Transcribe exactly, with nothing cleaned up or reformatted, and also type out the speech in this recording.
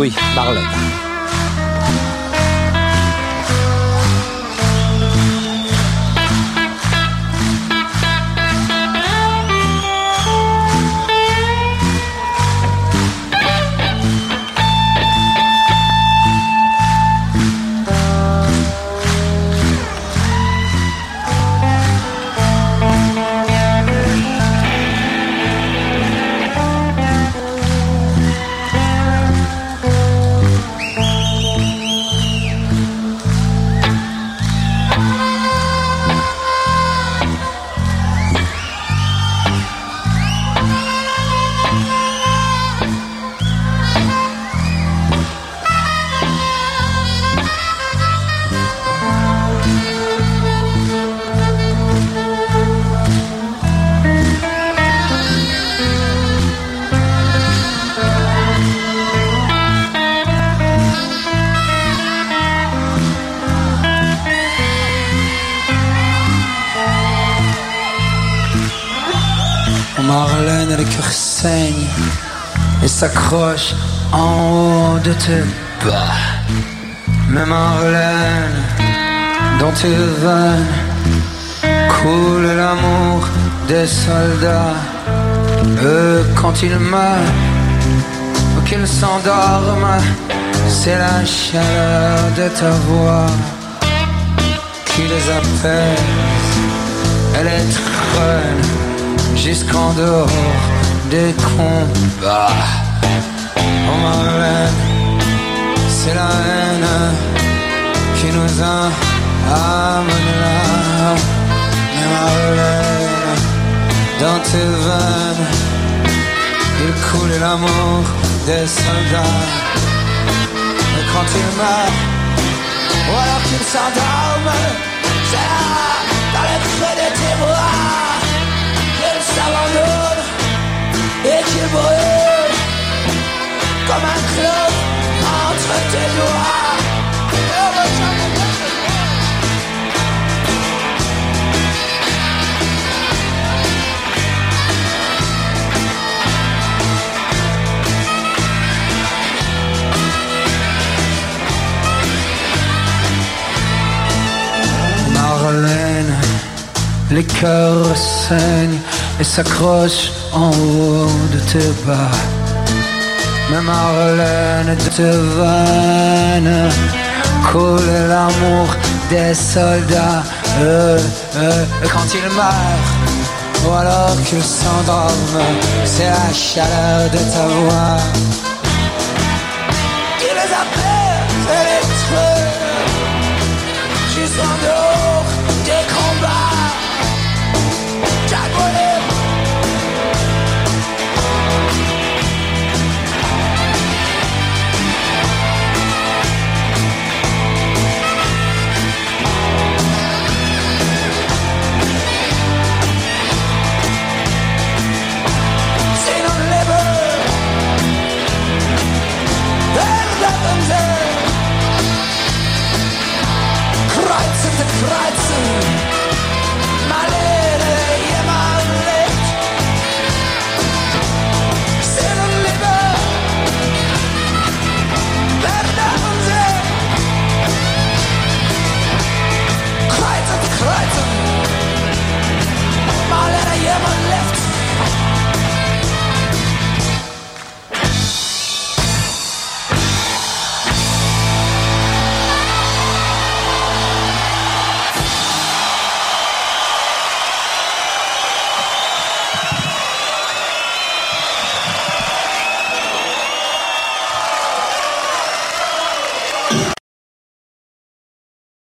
Oui, Marlène. Marlène, le cœur saigne et s'accroche en haut de tes bas. Mais Marlène, dans tes veines coule l'amour des soldats. Eux, quand ils meurent ou qu'ils s'endorment, c'est la chaleur de ta voix qui les apaise. Elle est treune jusqu'en dehors des combats. Oh Marlène, c'est la haine qui nous a amenés là. Mais Marlène, dans tes veines, il coule l'amour des soldats. Et quand ils meurent, ou alors qu'ils s'endorment, c'est là, dans les creux de tes bras, qu'ils s'abandonnent et qu'ils brûlent comme un clou entre tes doigts. Marlène, les cœurs saignent et s'accrochent en haut de tes bas. Mais Marlène, de tes veines coule l'amour des soldats. Euh, euh, quand ils meurent ou alors qu'ils s'endorment, c'est la chaleur de ta voix qui les apaise et les treux jusqu'en dehors.